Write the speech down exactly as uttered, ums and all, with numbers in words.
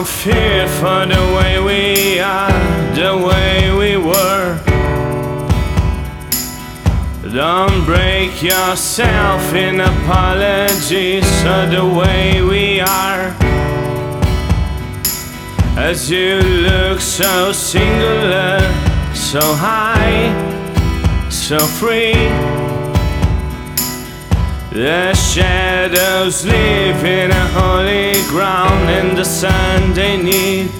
Don't fear for the way we are, the way we were. Don't break yourself in apologies for the way we are. As you look so singular, so high, so free. The shadows live in a holy ground, and the sun they need